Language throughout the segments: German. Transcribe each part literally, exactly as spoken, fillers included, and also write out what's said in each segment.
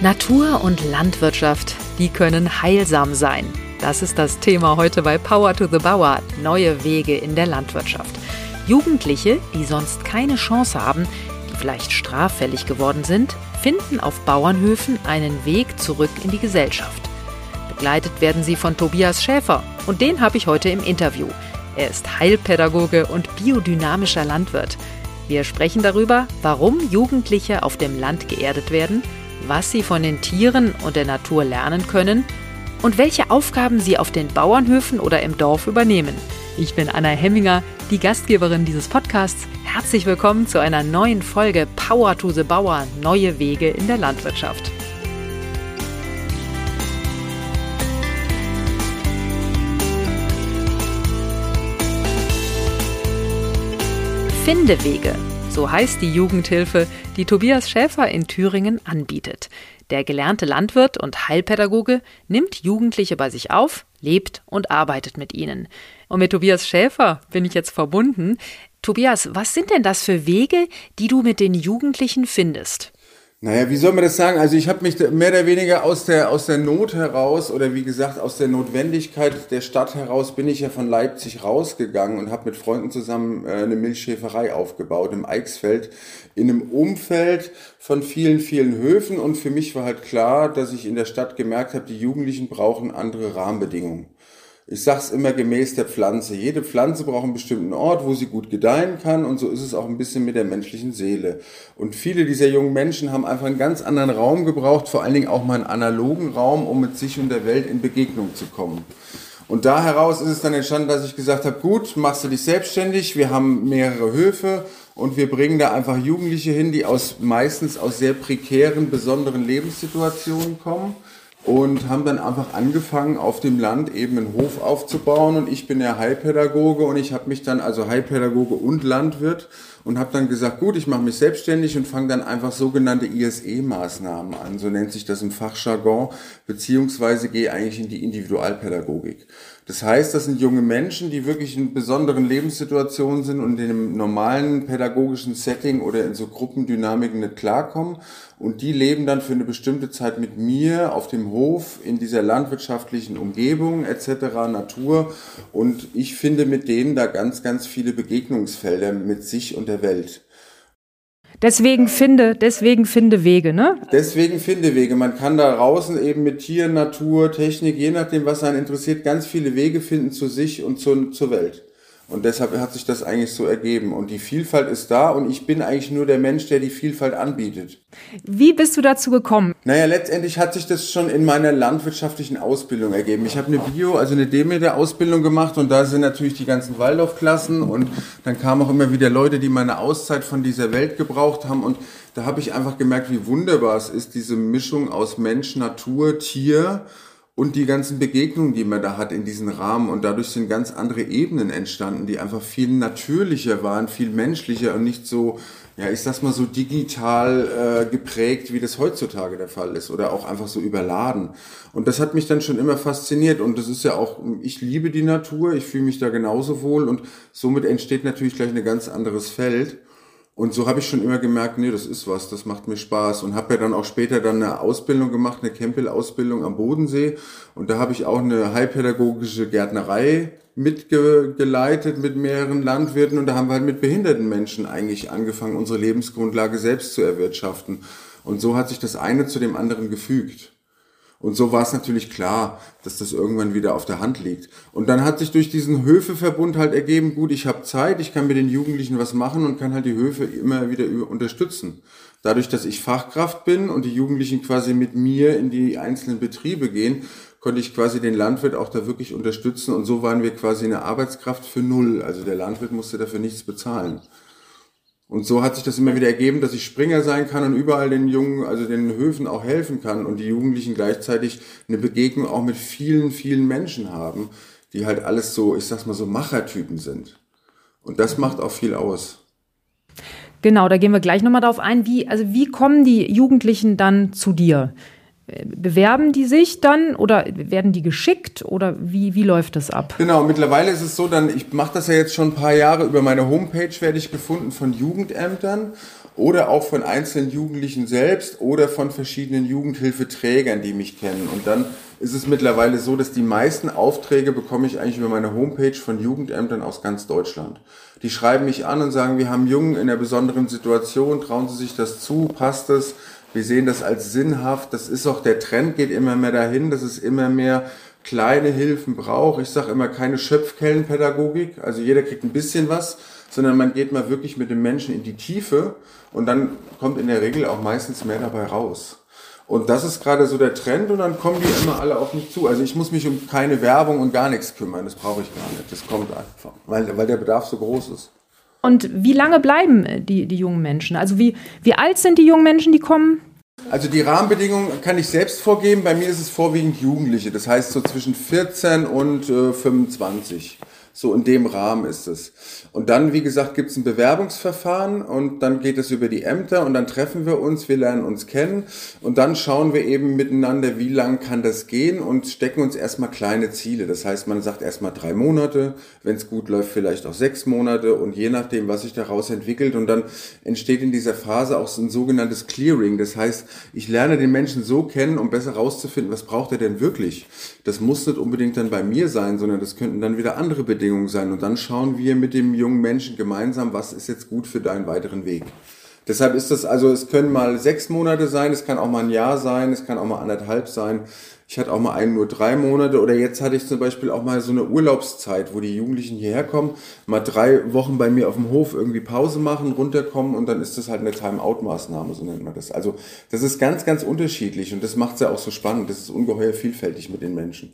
Natur und Landwirtschaft, die können heilsam sein. Das ist das Thema heute bei Power to the Bauer, neue Wege in der Landwirtschaft. Jugendliche, die sonst keine Chance haben, die vielleicht straffällig geworden sind, finden auf Bauernhöfen einen Weg zurück in die Gesellschaft. Begleitet werden sie von Tobias Schäfer und den habe ich heute im Interview. Er ist Heilpädagoge und biodynamischer Landwirt. Wir sprechen darüber, warum Jugendliche auf dem Land geerdet werden, was sie von den Tieren und der Natur lernen können und welche Aufgaben sie auf den Bauernhöfen oder im Dorf übernehmen. Ich bin Anna Hemminger, die Gastgeberin dieses Podcasts. Herzlich willkommen zu einer neuen Folge Power to the Bauer, neue Wege in der Landwirtschaft. Findewege, so heißt die Jugendhilfe, die Tobias Schäfer in Thüringen anbietet. Der gelernte Landwirt und Heilpädagoge nimmt Jugendliche bei sich auf, lebt und arbeitet mit ihnen. Und mit Tobias Schäfer bin ich jetzt verbunden. Tobias, was sind denn das für Wege, die du mit den Jugendlichen findest? Naja, wie soll man das sagen? Also ich habe mich mehr oder weniger aus der aus der Not heraus oder wie gesagt aus der Notwendigkeit der Stadt heraus bin ich ja von Leipzig rausgegangen und habe mit Freunden zusammen äh, eine Milchschäferei aufgebaut im Eichsfeld in einem Umfeld von vielen, vielen Höfen. Und für mich war halt klar, dass ich in der Stadt gemerkt habe, die Jugendlichen brauchen andere Rahmenbedingungen. Ich sag's immer gemäß der Pflanze. Jede Pflanze braucht einen bestimmten Ort, wo sie gut gedeihen kann, und so ist es auch ein bisschen mit der menschlichen Seele. Und viele dieser jungen Menschen haben einfach einen ganz anderen Raum gebraucht, vor allen Dingen auch mal einen analogen Raum, um mit sich und der Welt in Begegnung zu kommen. Und da heraus ist es dann entstanden, dass ich gesagt habe, gut, machst du dich selbstständig, wir haben mehrere Höfe und wir bringen da einfach Jugendliche hin, die aus meistens aus sehr prekären, besonderen Lebenssituationen kommen. Und haben dann einfach angefangen, auf dem Land eben einen Hof aufzubauen. Und ich bin ja Heilpädagoge und ich habe mich dann, also Heilpädagoge und Landwirt, und habe dann gesagt, gut, ich mache mich selbstständig und fange dann einfach sogenannte I S E-Maßnahmen an. So nennt sich das im Fachjargon, beziehungsweise gehe eigentlich in die Individualpädagogik. Das heißt, das sind junge Menschen, die wirklich in besonderen Lebenssituationen sind und in einem normalen pädagogischen Setting oder in so Gruppendynamiken nicht klarkommen. Und die leben dann für eine bestimmte Zeit mit mir auf dem Hof, in dieser landwirtschaftlichen Umgebung et cetera, Natur. Und ich finde mit denen da ganz, ganz viele Begegnungsfelder mit sich und der Welt. Deswegen finde, deswegen finde Wege, ne? Deswegen finde Wege. Man kann da draußen eben mit Tieren, Natur, Technik, je nachdem, was einen interessiert, ganz viele Wege finden zu sich und zur, zur Welt. Und deshalb hat sich das eigentlich so ergeben. Und die Vielfalt ist da und ich bin eigentlich nur der Mensch, der die Vielfalt anbietet. Wie bist du dazu gekommen? Naja, letztendlich hat sich das schon in meiner landwirtschaftlichen Ausbildung ergeben. Ich habe eine Bio, also eine Demeter-Ausbildung gemacht und da sind natürlich die ganzen Waldorfklassen und dann kamen auch immer wieder Leute, die meine Auszeit von dieser Welt gebraucht haben und da habe ich einfach gemerkt, wie wunderbar es ist, diese Mischung aus Mensch, Natur, Tier und die ganzen Begegnungen, die man da hat in diesen Rahmen. Und dadurch sind ganz andere Ebenen entstanden, die einfach viel natürlicher waren, viel menschlicher und nicht so, ja, ich sag's mal so digital äh, geprägt, wie das heutzutage der Fall ist. Oder auch einfach so überladen. Und das hat mich dann schon immer fasziniert. Und das ist ja auch, ich liebe die Natur, ich fühle mich da genauso wohl. Und somit entsteht natürlich gleich ein ganz anderes Feld. Und so habe ich schon immer gemerkt, nee, das ist was, das macht mir Spaß. Und habe ja dann auch später dann eine Ausbildung gemacht, eine Campbell-Ausbildung am Bodensee. Und da habe ich auch eine heilpädagogische Gärtnerei mitgeleitet mit mehreren Landwirten. Und da haben wir halt mit behinderten Menschen eigentlich angefangen, unsere Lebensgrundlage selbst zu erwirtschaften. Und so hat sich das eine zu dem anderen gefügt. Und so war es natürlich klar, dass das irgendwann wieder auf der Hand liegt. Und dann hat sich durch diesen Höfeverbund halt ergeben, gut, ich habe Zeit, ich kann mit den Jugendlichen was machen und kann halt die Höfe immer wieder unterstützen. Dadurch, dass ich Fachkraft bin und die Jugendlichen quasi mit mir in die einzelnen Betriebe gehen, konnte ich quasi den Landwirt auch da wirklich unterstützen. Und so waren wir quasi eine Arbeitskraft für null. Also der Landwirt musste dafür nichts bezahlen. Und so hat sich das immer wieder ergeben, dass ich Springer sein kann und überall den Jungen, also den Höfen auch helfen kann und die Jugendlichen gleichzeitig eine Begegnung auch mit vielen, vielen Menschen haben, die halt alles so, ich sag's mal so, Machertypen sind. Und das macht auch viel aus. Genau, da gehen wir gleich nochmal drauf ein. Wie, also wie kommen die Jugendlichen dann zu dir? Bewerben die sich dann oder werden die geschickt oder wie, wie läuft das ab? Genau, mittlerweile ist es so, dann ich mache das ja jetzt schon ein paar Jahre, über meine Homepage werde ich gefunden von Jugendämtern oder auch von einzelnen Jugendlichen selbst oder von verschiedenen Jugendhilfeträgern, die mich kennen. Und dann ist es mittlerweile so, dass die meisten Aufträge bekomme ich eigentlich über meine Homepage von Jugendämtern aus ganz Deutschland. Die schreiben mich an und sagen, wir haben Jungen in einer besonderen Situation, trauen Sie sich das zu, passt es? Wir sehen das als sinnhaft. Das ist auch, der Trend geht immer mehr dahin, dass es immer mehr kleine Hilfen braucht. Ich sage immer keine Schöpfkellenpädagogik, also jeder kriegt ein bisschen was, sondern man geht mal wirklich mit dem Menschen in die Tiefe und dann kommt in der Regel auch meistens mehr dabei raus. Und das ist gerade so der Trend und dann kommen die immer alle auf mich zu. Also ich muss mich um keine Werbung und gar nichts kümmern, das brauche ich gar nicht. Das kommt einfach, weil, weil der Bedarf so groß ist. Und wie lange bleiben die, die jungen Menschen? Also wie, wie alt sind die jungen Menschen, die kommen? Also die Rahmenbedingungen kann ich selbst vorgeben. Bei mir ist es vorwiegend Jugendliche. Das heißt so zwischen vierzehn und äh, fünfundzwanzig. So in dem Rahmen ist es. Und dann, wie gesagt, gibt es ein Bewerbungsverfahren und dann geht es über die Ämter und dann treffen wir uns, wir lernen uns kennen und dann schauen wir eben miteinander, wie lang kann das gehen und stecken uns erstmal kleine Ziele. Das heißt, man sagt erstmal drei Monate, wenn es gut läuft, vielleicht auch sechs Monate und je nachdem, was sich daraus entwickelt. Und dann entsteht in dieser Phase auch so ein sogenanntes Clearing. Das heißt, ich lerne den Menschen so kennen, um besser rauszufinden, was braucht er denn wirklich. Das muss nicht unbedingt dann bei mir sein, sondern das könnten dann wieder andere Bedingungen sein. Und dann schauen wir mit dem jungen Menschen gemeinsam, was ist jetzt gut für deinen weiteren Weg. Deshalb ist das, also es können mal sechs Monate sein, es kann auch mal ein Jahr sein, es kann auch mal anderthalb sein. Ich hatte auch mal einen nur drei Monate oder jetzt hatte ich zum Beispiel auch mal so eine Urlaubszeit, wo die Jugendlichen hierher kommen, mal drei Wochen bei mir auf dem Hof irgendwie Pause machen, runterkommen und dann ist das halt eine Time-out-Maßnahme, so nennt man das. Also das ist ganz, ganz unterschiedlich und das macht es ja auch so spannend. Das ist ungeheuer vielfältig mit den Menschen.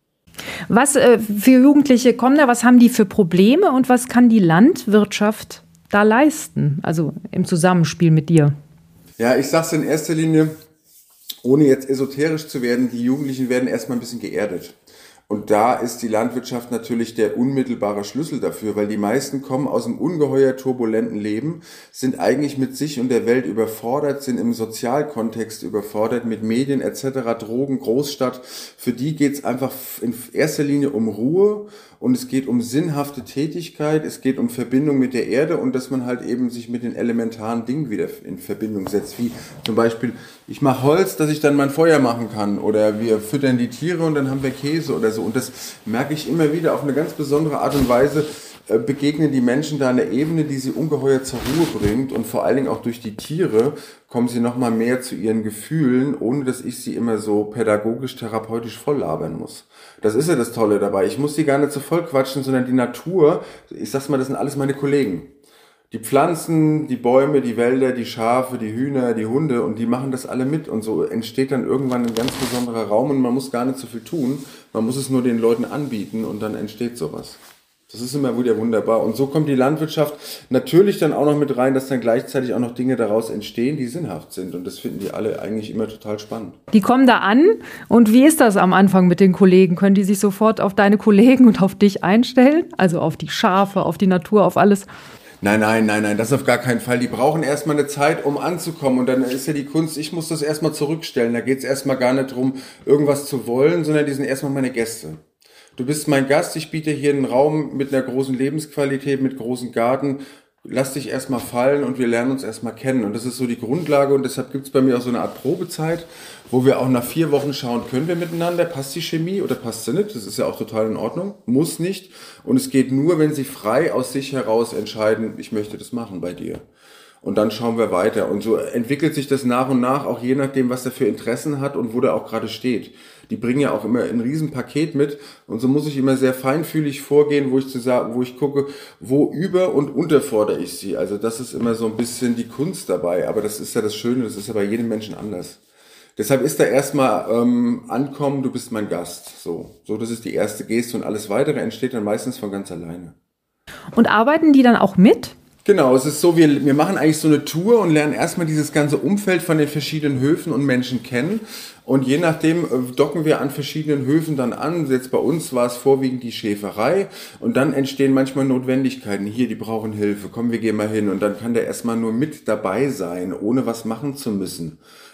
Was äh, für Jugendliche kommen da? Was haben die für Probleme und was kann die Landwirtschaft da leisten? Also im Zusammenspiel mit dir. Ja, ich sag's in erster Linie, ohne jetzt esoterisch zu werden, die Jugendlichen werden erstmal ein bisschen geerdet. Und da ist die Landwirtschaft natürlich der unmittelbare Schlüssel dafür, weil die meisten kommen aus einem ungeheuer turbulenten Leben, sind eigentlich mit sich und der Welt überfordert, sind im Sozialkontext überfordert, mit Medien et cetera, Drogen, Großstadt. Für die geht's einfach in erster Linie um Ruhe und es geht um sinnhafte Tätigkeit, es geht um Verbindung mit der Erde und dass man halt eben sich mit den elementaren Dingen wieder in Verbindung setzt, wie zum Beispiel, ich mache Holz, dass ich dann mein Feuer machen kann oder wir füttern die Tiere und dann haben wir Käse oder so. Und das merke ich immer wieder auf eine ganz besondere Art und Weise, äh, begegnen die Menschen da eine Ebene, die sie ungeheuer zur Ruhe bringt und vor allen Dingen auch durch die Tiere kommen sie nochmal mehr zu ihren Gefühlen, ohne dass ich sie immer so pädagogisch, therapeutisch voll labern muss. Das ist ja das Tolle dabei. Ich muss sie gar nicht so voll quatschen, sondern die Natur, ich sag's mal, das sind alles meine Kollegen. Die Pflanzen, die Bäume, die Wälder, die Schafe, die Hühner, die Hunde und die machen das alle mit und so entsteht dann irgendwann ein ganz besonderer Raum und man muss gar nicht so viel tun, man muss es nur den Leuten anbieten und dann entsteht sowas. Das ist immer wieder wunderbar und so kommt die Landwirtschaft natürlich dann auch noch mit rein, dass dann gleichzeitig auch noch Dinge daraus entstehen, die sinnhaft sind und das finden die alle eigentlich immer total spannend. Die kommen da an und wie ist das am Anfang mit den Kollegen? Können die sich sofort auf deine Kollegen und auf dich einstellen? Also auf die Schafe, auf die Natur, auf alles? Nein, nein, nein, nein, das auf gar keinen Fall. Die brauchen erstmal eine Zeit, um anzukommen. Und dann ist ja die Kunst, ich muss das erstmal zurückstellen. Da geht es erstmal gar nicht darum, irgendwas zu wollen, sondern die sind erstmal meine Gäste. Du bist mein Gast, ich biete hier einen Raum mit einer großen Lebensqualität, mit großem Garten. Lass dich erstmal fallen und wir lernen uns erstmal kennen. Und das ist so die Grundlage und deshalb gibt es bei mir auch so eine Art Probezeit, wo wir auch nach vier Wochen schauen, können wir miteinander, passt die Chemie oder passt sie nicht? Das ist ja auch total in Ordnung, muss nicht. Und es geht nur, wenn sie frei aus sich heraus entscheiden, ich möchte das machen bei dir. Und dann schauen wir weiter. Und so entwickelt sich das nach und nach, auch je nachdem, was er für Interessen hat und wo der auch gerade steht. Die bringen ja auch immer ein Riesenpaket mit. Und so muss ich immer sehr feinfühlig vorgehen, wo ich zu sagen, wo ich gucke, wo über- und unterfordere ich sie. Also das ist immer so ein bisschen die Kunst dabei. Aber das ist ja das Schöne, das ist ja bei jedem Menschen anders. Deshalb ist da erstmal ähm, ankommen, du bist mein Gast. So, so, das ist die erste Geste und alles Weitere entsteht dann meistens von ganz alleine. Und arbeiten die dann auch mit? Genau, es ist so, wir, wir machen eigentlich so eine Tour und lernen erstmal dieses ganze Umfeld von den verschiedenen Höfen und Menschen kennen. Und je nachdem äh, docken wir an verschiedenen Höfen dann an. Jetzt bei uns war es vorwiegend die Schäferei und dann entstehen manchmal Notwendigkeiten. Hier, die brauchen Hilfe, komm, wir gehen mal hin. Und dann kann der erstmal nur mit dabei sein, ohne was machen zu müssen.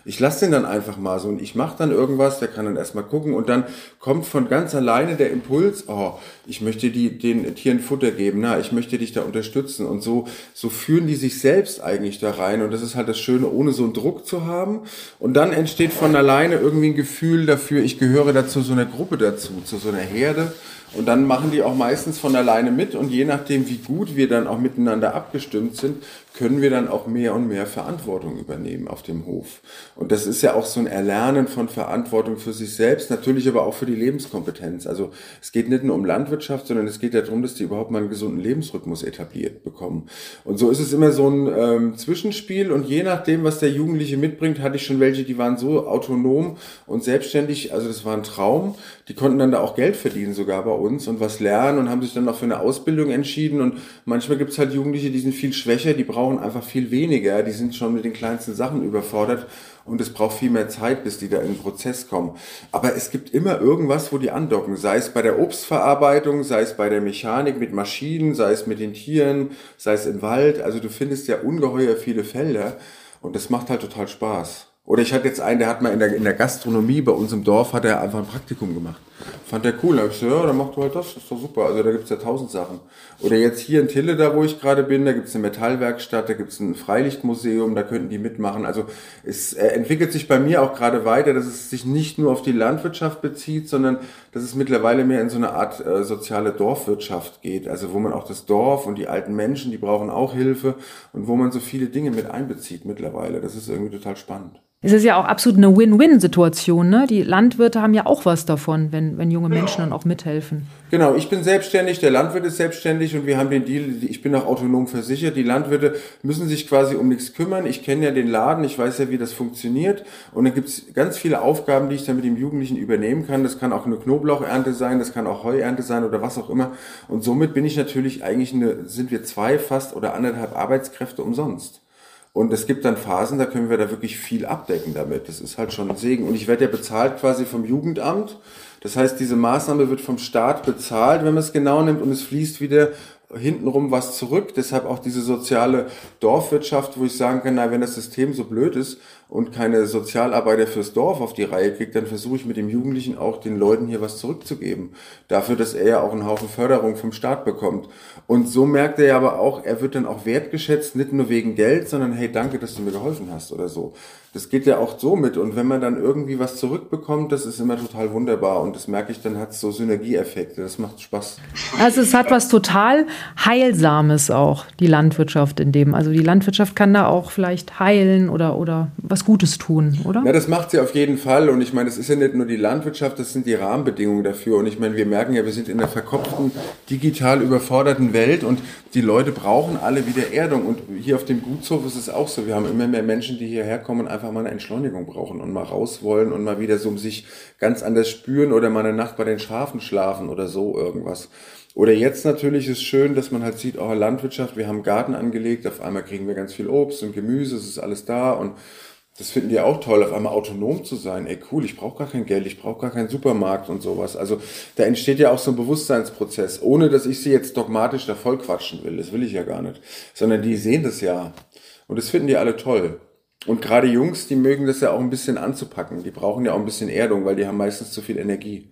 Ich lasse den dann einfach mal so und ich mache dann irgendwas, der kann dann erstmal gucken und dann kommt von ganz alleine der Impuls, oh, ich möchte die, den Tieren Futter geben, na, ich möchte dich da unterstützen und so, so führen die sich selbst eigentlich da rein und das ist halt das Schöne, ohne so einen Druck zu haben und dann entsteht von alleine irgendwie ein Gefühl dafür, ich gehöre dazu, so einer Gruppe dazu, zu so einer Herde. Und dann machen die auch meistens von alleine mit und je nachdem, wie gut wir dann auch miteinander abgestimmt sind, können wir dann auch mehr und mehr Verantwortung übernehmen auf dem Hof. Und das ist ja auch so ein Erlernen von Verantwortung für sich selbst, natürlich aber auch für die Lebenskompetenz. Also es geht nicht nur um Landwirtschaft, sondern es geht ja darum, dass die überhaupt mal einen gesunden Lebensrhythmus etabliert bekommen. Und so ist es immer so ein ähm, Zwischenspiel und je nachdem, was der Jugendliche mitbringt, hatte ich schon welche, die waren so autonom und selbstständig, also das war ein Traum. Die konnten dann da auch Geld verdienen sogar bei uns und was lernen und haben sich dann auch für eine Ausbildung entschieden und manchmal gibt es halt Jugendliche, die sind viel schwächer, die brauchen einfach viel weniger, die sind schon mit den kleinsten Sachen überfordert und es braucht viel mehr Zeit, bis die da in den Prozess kommen. Aber es gibt immer irgendwas, wo die andocken, sei es bei der Obstverarbeitung, sei es bei der Mechanik mit Maschinen, sei es mit den Tieren, sei es im Wald, also du findest ja ungeheuer viele Felder und das macht halt total Spaß. Oder ich hatte jetzt einen, der hat mal in der, in der Gastronomie bei uns im Dorf, hat er einfach ein Praktikum gemacht. Fand der cool. Da hab ich so, ja, dann mach du halt das, das ist doch super. Also da gibt's ja tausend Sachen. Oder jetzt hier in Tille, da wo ich gerade bin, da gibt's eine Metallwerkstatt, da gibt's ein Freilichtmuseum, da könnten die mitmachen. Also es äh, entwickelt sich bei mir auch gerade weiter, dass es sich nicht nur auf die Landwirtschaft bezieht, sondern dass es mittlerweile mehr in so eine Art äh, soziale Dorfwirtschaft geht. Also wo man auch das Dorf und die alten Menschen, die brauchen auch Hilfe und wo man so viele Dinge mit einbezieht mittlerweile. Das ist irgendwie total spannend. Es ist ja auch absolut eine Win-Win-Situation, ne? Die Landwirte haben ja auch was davon, wenn, wenn junge Menschen dann auch mithelfen. Genau, ich bin selbstständig, der Landwirt ist selbstständig und wir haben den Deal, ich bin auch autonom versichert. Die Landwirte müssen sich quasi um nichts kümmern. Ich kenne ja den Laden, ich weiß ja, wie das funktioniert. Und dann gibt es ganz viele Aufgaben, die ich dann mit dem Jugendlichen übernehmen kann. Das kann auch eine Knoblauchernte sein, das kann auch Heuernte sein oder was auch immer. Und somit bin ich natürlich eigentlich eine, sind wir zwei fast oder anderthalb Arbeitskräfte umsonst. Und es gibt dann Phasen, da können wir da wirklich viel abdecken damit. Das ist halt schon ein Segen. Und ich werde ja bezahlt quasi vom Jugendamt. Das heißt, diese Maßnahme wird vom Staat bezahlt, wenn man es genau nimmt. Und es fließt wieder hintenrum was zurück. Deshalb auch diese soziale Dorfwirtschaft, wo ich sagen kann, na, wenn das System so blöd ist und keine Sozialarbeiter fürs Dorf auf die Reihe kriegt, dann versuche ich mit dem Jugendlichen auch den Leuten hier was zurückzugeben. Dafür, dass er ja auch einen Haufen Förderung vom Staat bekommt. Und so merkt er ja aber auch, er wird dann auch wertgeschätzt, nicht nur wegen Geld, sondern hey, danke, dass du mir geholfen hast oder so. Das geht ja auch so mit. Und wenn man dann irgendwie was zurückbekommt, das ist immer total wunderbar. Und das merke ich, dann hat es so Synergieeffekte. Das macht Spaß. Also es hat was total Heilsames auch, die Landwirtschaft in dem. Also die Landwirtschaft kann da auch vielleicht heilen oder, oder was Gutes tun, oder? Ja, das macht sie auf jeden Fall. Und ich meine, es ist ja nicht nur die Landwirtschaft, das sind die Rahmenbedingungen dafür. Und ich meine, wir merken ja, wir sind in einer verkopften, digital überforderten Welt und die Leute brauchen alle wieder Erdung. Und hier auf dem Gutshof ist es auch so. Wir haben immer mehr Menschen, die hierher kommen und einfach mal eine Entschleunigung brauchen und mal raus wollen und mal wieder so sich ganz anders spüren oder mal eine Nacht bei den Schafen schlafen oder so irgendwas. Oder jetzt natürlich ist schön, dass man halt sieht, oh, Landwirtschaft, wir haben einen Garten angelegt, auf einmal kriegen wir ganz viel Obst und Gemüse, es ist alles da und das finden die auch toll, auf einmal autonom zu sein. Ey, cool, ich brauche gar kein Geld, ich brauche gar keinen Supermarkt und sowas. Also da entsteht ja auch so ein Bewusstseinsprozess, ohne dass ich sie jetzt dogmatisch da voll quatschen will, das will ich ja gar nicht. Sondern die sehen das ja und das finden die alle toll. Und gerade Jungs, die mögen das ja auch ein bisschen anzupacken. Die brauchen ja auch ein bisschen Erdung, weil die haben meistens zu viel Energie.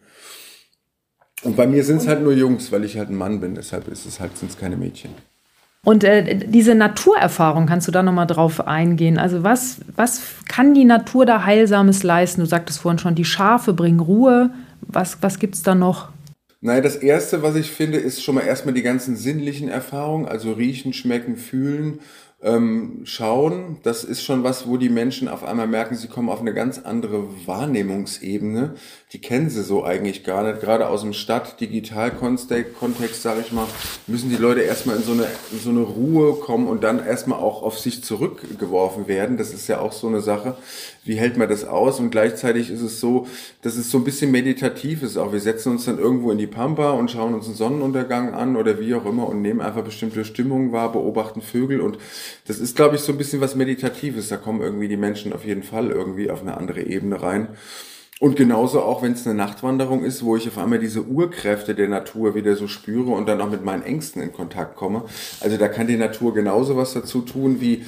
Und bei mir sind es halt nur Jungs, weil ich halt ein Mann bin. Deshalb ist es halt, sind es keine Mädchen. Und äh, diese Naturerfahrung, kannst du da nochmal drauf eingehen? Also was, was kann die Natur da Heilsames leisten? Du sagtest vorhin schon, die Schafe bringen Ruhe. Was, was gibt's da noch? Naja, das Erste, was ich finde, ist schon mal erstmal die ganzen sinnlichen Erfahrungen. Also riechen, schmecken, fühlen. Ähm, schauen, das ist schon was, wo die Menschen auf einmal merken, sie kommen auf eine ganz andere Wahrnehmungsebene. Die kennen sie so eigentlich gar nicht. Gerade aus dem Stadt-Digital-Kontext, sage ich mal, müssen die Leute erstmal in so eine, in so eine Ruhe kommen und dann erstmal auch auf sich zurückgeworfen werden. Das ist ja auch so eine Sache. Wie hält man das aus? Und gleichzeitig ist es so, dass es so ein bisschen meditativ ist auch. Wir setzen uns dann irgendwo in die Pampa und schauen uns einen Sonnenuntergang an oder wie auch immer und nehmen einfach bestimmte Stimmungen wahr, beobachten Vögel und das ist, glaube ich, so ein bisschen was Meditatives. Da kommen irgendwie die Menschen auf jeden Fall irgendwie auf eine andere Ebene rein. Und genauso auch, wenn es eine Nachtwanderung ist, wo ich auf einmal diese Urkräfte der Natur wieder so spüre und dann auch mit meinen Ängsten in Kontakt komme. Also da kann die Natur genauso was dazu tun, wie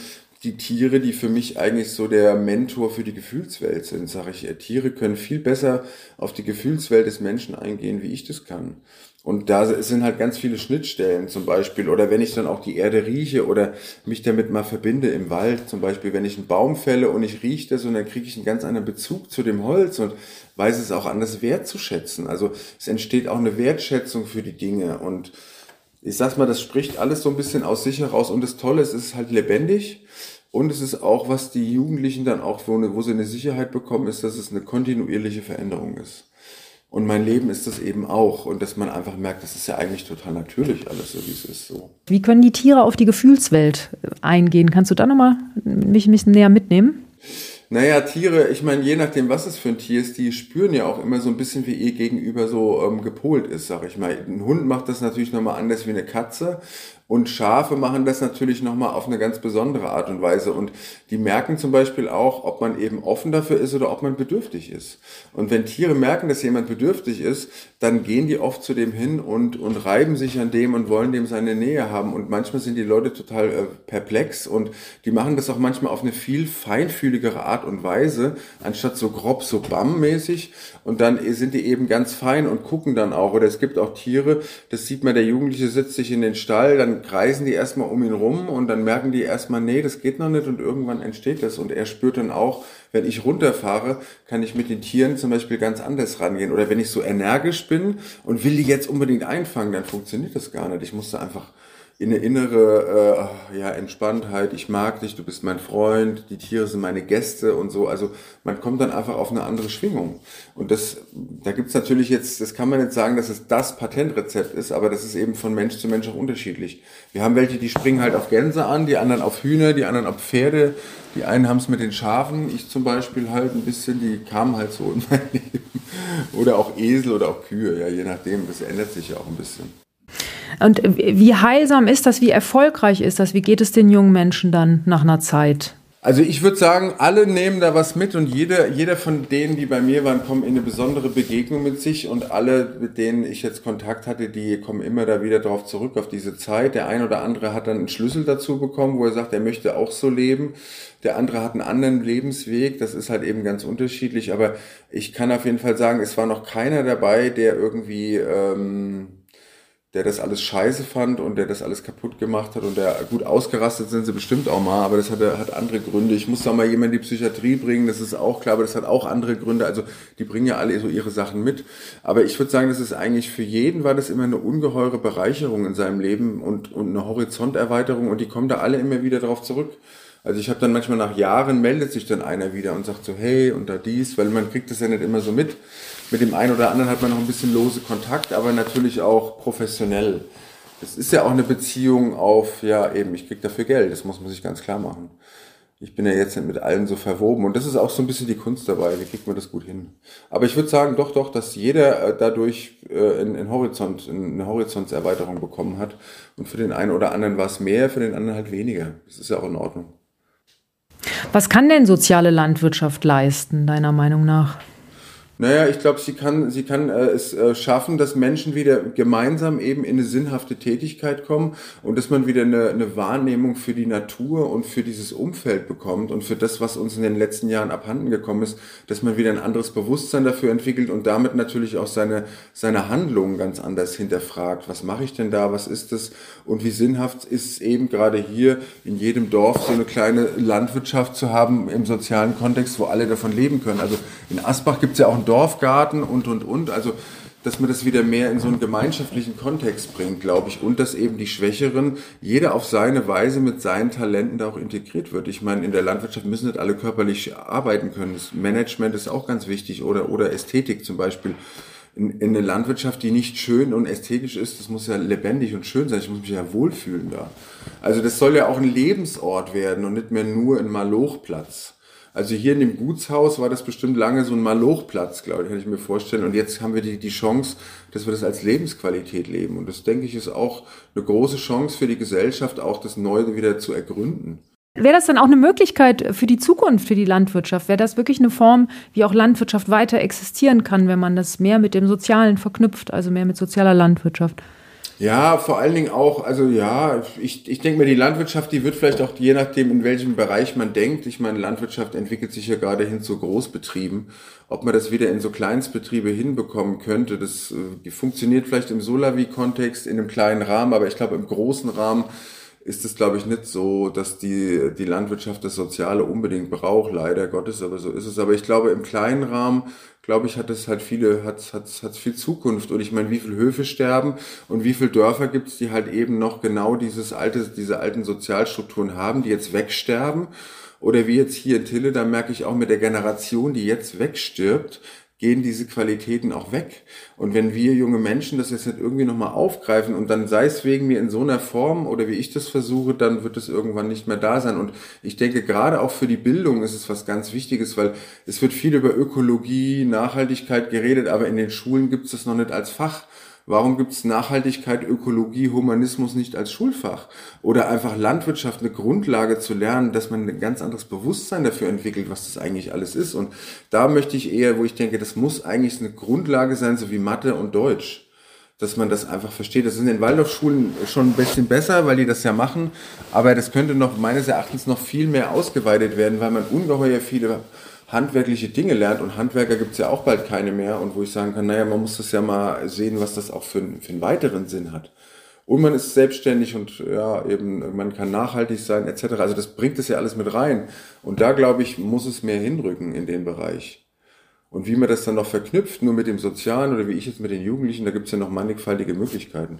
die Tiere, die für mich eigentlich so der Mentor für die Gefühlswelt sind, sage ich. Tiere können viel besser auf die Gefühlswelt des Menschen eingehen, wie ich das kann. Und da sind halt ganz viele Schnittstellen zum Beispiel. Oder wenn ich dann auch die Erde rieche oder mich damit mal verbinde im Wald, zum Beispiel, wenn ich einen Baum fälle und ich rieche das und dann kriege ich einen ganz anderen Bezug zu dem Holz und weiß es auch anders wertzuschätzen. Also es entsteht auch eine Wertschätzung für die Dinge. Und ich sag's mal, das spricht alles so ein bisschen aus sich heraus. Und das Tolle ist, es ist halt lebendig. Und es ist auch, was die Jugendlichen dann auch, wo, eine, wo sie eine Sicherheit bekommen, ist, dass es eine kontinuierliche Veränderung ist. Und mein Leben ist das eben auch. Und dass man einfach merkt, das ist ja eigentlich total natürlich alles, so wie es ist. So. Wie können die Tiere auf die Gefühlswelt eingehen? Kannst du da nochmal mich ein bisschen näher mitnehmen? Naja, Tiere, ich meine, je nachdem, was es für ein Tier ist, die spüren ja auch immer so ein bisschen, wie ihr Gegenüber so ähm, gepolt ist, sag ich mal. Ein Hund macht das natürlich nochmal anders wie eine Katze. Und Schafe machen das natürlich nochmal auf eine ganz besondere Art und Weise. Und die merken zum Beispiel auch, ob man eben offen dafür ist oder ob man bedürftig ist. Und wenn Tiere merken, dass jemand bedürftig ist, dann gehen die oft zu dem hin und, und reiben sich an dem und wollen dem seine Nähe haben. Und manchmal sind die Leute total äh, perplex und die machen das auch manchmal auf eine viel feinfühligere Art und Weise, anstatt so grob, so bam-mäßig. Und dann sind die eben ganz fein und gucken dann auch. Oder es gibt auch Tiere, das sieht man, der Jugendliche sitzt sich in den Stall, dann kreisen die erstmal um ihn rum und dann merken die erstmal, nee, das geht noch nicht und irgendwann entsteht das und er spürt dann auch, wenn ich runterfahre, kann ich mit den Tieren zum Beispiel ganz anders rangehen oder wenn ich so energisch bin und will die jetzt unbedingt einfangen, dann funktioniert das gar nicht. Ich musste einfach in eine innere äh, ja, Entspanntheit, ich mag dich, du bist mein Freund, die Tiere sind meine Gäste und so, also man kommt dann einfach auf eine andere Schwingung und das, da gibt's natürlich jetzt, das kann man nicht sagen, dass es das Patentrezept ist, aber das ist eben von Mensch zu Mensch auch unterschiedlich. Wir haben welche, die springen halt auf Gänse an, die anderen auf Hühner, die anderen auf Pferde, die einen haben es mit den Schafen, ich zum Beispiel halt ein bisschen, die kamen halt so in mein Leben oder auch Esel oder auch Kühe, ja, je nachdem, das ändert sich ja auch ein bisschen. Und wie heilsam ist das, wie erfolgreich ist das, wie geht es den jungen Menschen dann nach einer Zeit? Also ich würde sagen, alle nehmen da was mit und jeder, jeder von denen, die bei mir waren, kommen in eine besondere Begegnung mit sich und alle, mit denen ich jetzt Kontakt hatte, die kommen immer da wieder drauf zurück, auf diese Zeit. Der ein oder andere hat dann einen Schlüssel dazu bekommen, wo er sagt, er möchte auch so leben. Der andere hat einen anderen Lebensweg, das ist halt eben ganz unterschiedlich, aber ich kann auf jeden Fall sagen, es war noch keiner dabei, der irgendwie... Ähm, der das alles scheiße fand und der das alles kaputt gemacht hat und der gut ausgerastet sind sie bestimmt auch mal, aber das hat, hat andere Gründe. Ich musste auch mal jemanden in die Psychiatrie bringen, das ist auch klar, aber das hat auch andere Gründe, also die bringen ja alle so ihre Sachen mit. Aber ich würde sagen, das ist eigentlich für jeden, war das immer eine ungeheure Bereicherung in seinem Leben und, und eine Horizonterweiterung und die kommen da alle immer wieder drauf zurück. Also ich habe dann manchmal nach Jahren meldet sich dann einer wieder und sagt so, hey, und da dies, weil man kriegt das ja nicht immer so mit. Mit dem einen oder anderen hat man noch ein bisschen lose Kontakt, aber natürlich auch professionell. Das ist ja auch eine Beziehung auf, ja eben, ich krieg dafür Geld, das muss man sich ganz klar machen. Ich bin ja jetzt nicht mit allen so verwoben und das ist auch so ein bisschen die Kunst dabei, wie kriegt man das gut hin. Aber ich würde sagen, doch, doch, dass jeder dadurch einen Horizont, eine Horizontserweiterung bekommen hat und für den einen oder anderen war es mehr, für den anderen halt weniger. Das ist ja auch in Ordnung. Was kann denn soziale Landwirtschaft leisten, deiner Meinung nach? Naja, ich glaube, sie kann, sie kann äh, es äh, schaffen, dass Menschen wieder gemeinsam eben in eine sinnhafte Tätigkeit kommen und dass man wieder eine, eine Wahrnehmung für die Natur und für dieses Umfeld bekommt und für das, was uns in den letzten Jahren abhanden gekommen ist, dass man wieder ein anderes Bewusstsein dafür entwickelt und damit natürlich auch seine, seine Handlungen ganz anders hinterfragt. Was mache ich denn da? Was ist das? Und wie sinnhaft ist es eben gerade hier in jedem Dorf so eine kleine Landwirtschaft zu haben im sozialen Kontext, wo alle davon leben können. Also in Asbach gibt es ja auch einen Dorfgarten und, und, und. Also, dass man das wieder mehr in so einen gemeinschaftlichen Kontext bringt, glaube ich. Und dass eben die Schwächeren, jeder auf seine Weise mit seinen Talenten da auch integriert wird. Ich meine, in der Landwirtschaft müssen nicht alle körperlich arbeiten können. Das Management ist auch ganz wichtig oder, oder Ästhetik zum Beispiel. In, in eine Landwirtschaft, die nicht schön und ästhetisch ist, das muss ja lebendig und schön sein. Ich muss mich ja wohlfühlen da. Also das soll ja auch ein Lebensort werden und nicht mehr nur ein Malochplatz. Also hier in dem Gutshaus war das bestimmt lange so ein Malochplatz, glaube ich, kann ich mir vorstellen. Und jetzt haben wir die, die Chance, dass wir das als Lebensqualität leben. Und das, denke ich, ist auch eine große Chance für die Gesellschaft, auch das Neue wieder zu ergründen. Wäre das dann auch eine Möglichkeit für die Zukunft, für die Landwirtschaft? Wäre das wirklich eine Form, wie auch Landwirtschaft weiter existieren kann, wenn man das mehr mit dem Sozialen verknüpft, also mehr mit sozialer Landwirtschaft? Ja, vor allen Dingen auch, also ja, ich, ich denke mir, die Landwirtschaft, die wird vielleicht auch, je nachdem, in welchem Bereich man denkt, ich meine, Landwirtschaft entwickelt sich ja gerade hin zu Großbetrieben, ob man das wieder in so Kleinstbetriebe hinbekommen könnte, das äh, funktioniert vielleicht im Solavi-Kontext, in einem kleinen Rahmen, aber ich glaube, im großen Rahmen ist es, glaube ich, nicht so, dass die, die Landwirtschaft das Soziale unbedingt braucht, leider Gottes, aber so ist es. Aber ich glaube, im kleinen Rahmen, glaube ich, hat es halt viele, hat hat hat viel Zukunft. Und ich meine, wie viele Höfe sterben und wie viele Dörfer gibt es, die halt eben noch genau dieses alte, diese alten Sozialstrukturen haben, die jetzt wegsterben. Oder wie jetzt hier in Tille, da merke ich auch mit der Generation, die jetzt wegstirbt, gehen diese Qualitäten auch weg. Und wenn wir junge Menschen das jetzt nicht irgendwie nochmal aufgreifen und dann sei es wegen mir in so einer Form oder wie ich das versuche, dann wird es irgendwann nicht mehr da sein. Und ich denke, gerade auch für die Bildung ist es was ganz Wichtiges, weil es wird viel über Ökologie, Nachhaltigkeit geredet, aber in den Schulen gibt es das noch nicht als Fach. Warum gibt es Nachhaltigkeit, Ökologie, Humanismus nicht als Schulfach? Oder einfach Landwirtschaft, eine Grundlage zu lernen, dass man ein ganz anderes Bewusstsein dafür entwickelt, was das eigentlich alles ist. Und da möchte ich eher, wo ich denke, das muss eigentlich eine Grundlage sein, so wie Mathe und Deutsch. Dass man das einfach versteht. Das ist in den Waldorfschulen schon ein bisschen besser, weil die das ja machen. Aber das könnte noch meines Erachtens noch viel mehr ausgeweitet werden, weil man ungeheuer viele handwerkliche Dinge lernt und Handwerker gibt es ja auch bald keine mehr und wo ich sagen kann, naja, man muss das ja mal sehen, was das auch für, für einen weiteren Sinn hat. Und man ist selbstständig und ja, eben man kann nachhaltig sein et cetera. Also das bringt es ja alles mit rein. Und da, glaube ich, muss es mehr hinrücken in den Bereich. Und wie man das dann noch verknüpft, nur mit dem Sozialen oder wie ich jetzt mit den Jugendlichen, da gibt es ja noch mannigfaltige Möglichkeiten.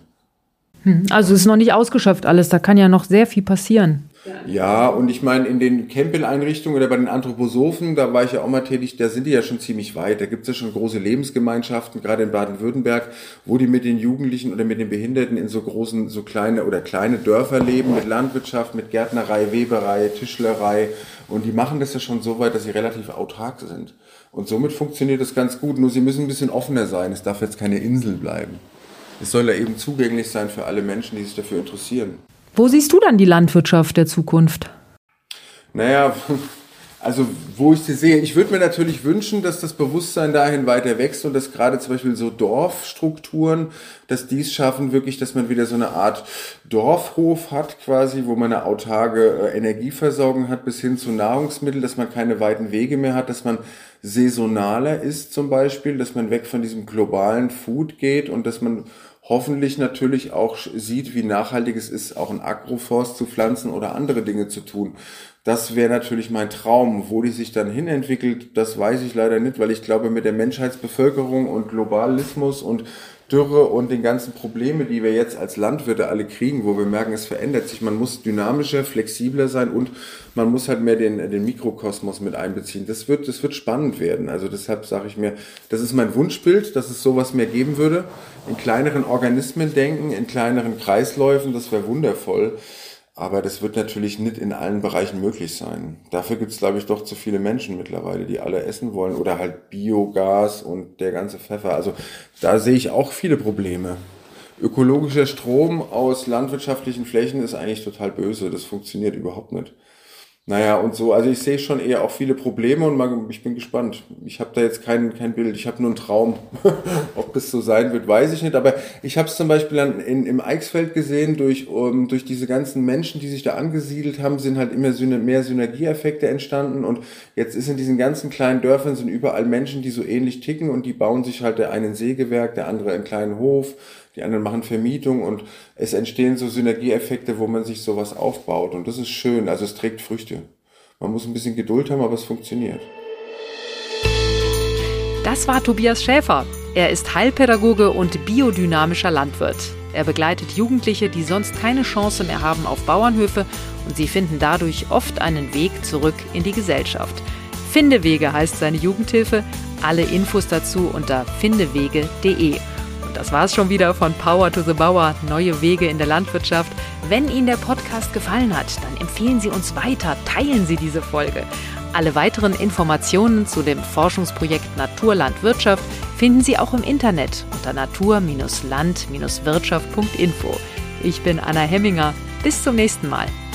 Also es ist noch nicht ausgeschöpft alles, da kann ja noch sehr viel passieren. Ja, und ich meine, in den Campbell-Einrichtungen oder bei den Anthroposophen, da war ich ja auch mal tätig, da sind die ja schon ziemlich weit. Da gibt es ja schon große Lebensgemeinschaften, gerade in Baden-Württemberg, wo die mit den Jugendlichen oder mit den Behinderten in so großen, so kleine oder kleine Dörfer leben, mit Landwirtschaft, mit Gärtnerei, Weberei, Tischlerei. Und die machen das ja schon so weit, dass sie relativ autark sind. Und somit funktioniert das ganz gut, nur sie müssen ein bisschen offener sein. Es darf jetzt keine Insel bleiben. Es soll ja eben zugänglich sein für alle Menschen, die sich dafür interessieren. Wo siehst du dann die Landwirtschaft der Zukunft? Naja, also wo ich sie sehe, ich würde mir natürlich wünschen, dass das Bewusstsein dahin weiter wächst und dass gerade zum Beispiel so Dorfstrukturen, dass die es schaffen wirklich, dass man wieder so eine Art Dorfhof hat quasi, wo man eine autarke Energieversorgung hat bis hin zu Nahrungsmitteln, dass man keine weiten Wege mehr hat, dass man saisonaler ist zum Beispiel, dass man weg von diesem globalen Food geht und dass man hoffentlich natürlich auch sieht, wie nachhaltig es ist, auch einen Agroforst zu pflanzen oder andere Dinge zu tun. Das wäre natürlich mein Traum. Wo die sich dann hinentwickelt, das weiß ich leider nicht, weil ich glaube, mit der Menschheitsbevölkerung und Globalismus und Dürre und den ganzen Probleme, die wir jetzt als Landwirte alle kriegen, wo wir merken, es verändert sich. Man muss dynamischer, flexibler sein und man muss halt mehr den, den Mikrokosmos mit einbeziehen. Das wird, das wird spannend werden. Also deshalb sage ich mir, das ist mein Wunschbild, dass es sowas mehr geben würde. In kleineren Organismen denken, in kleineren Kreisläufen, das wäre wundervoll. Aber das wird natürlich nicht in allen Bereichen möglich sein. Dafür gibt es, glaube ich, doch zu viele Menschen mittlerweile, die alle essen wollen. Oder halt Biogas und der ganze Pfeffer. Also da sehe ich auch viele Probleme. Ökologischer Strom aus landwirtschaftlichen Flächen ist eigentlich total böse. Das funktioniert überhaupt nicht. Naja, und so, also ich sehe schon eher auch viele Probleme und mal, ich bin gespannt. Ich habe da jetzt kein kein Bild, ich habe nur einen Traum. Ob das so sein wird, weiß ich nicht. Aber ich habe es zum Beispiel dann in, im Eichsfeld gesehen, durch um, durch diese ganzen Menschen, die sich da angesiedelt haben, sind halt immer Syne, mehr Synergieeffekte entstanden. Und jetzt ist in diesen ganzen kleinen Dörfern sind überall Menschen, die so ähnlich ticken und die bauen sich halt der eine ein Sägewerk, der andere einen kleinen Hof. Die anderen machen Vermietung und es entstehen so Synergieeffekte, wo man sich sowas aufbaut. Und das ist schön, also es trägt Früchte. Man muss ein bisschen Geduld haben, aber es funktioniert. Das war Tobias Schäfer. Er ist Heilpädagoge und biodynamischer Landwirt. Er begleitet Jugendliche, die sonst keine Chance mehr haben auf Bauernhöfe und sie finden dadurch oft einen Weg zurück in die Gesellschaft. Findewege heißt seine Jugendhilfe. Alle Infos dazu unter findewege punkt de. Das war es schon wieder von Power to the Bauer, neue Wege in der Landwirtschaft. Wenn Ihnen der Podcast gefallen hat, dann empfehlen Sie uns weiter, teilen Sie diese Folge. Alle weiteren Informationen zu dem Forschungsprojekt Naturlandwirtschaft finden Sie auch im Internet unter natur Bindestrich land Bindestrich wirtschaft Punkt info. Ich bin Anna Hemminger. Bis zum nächsten Mal.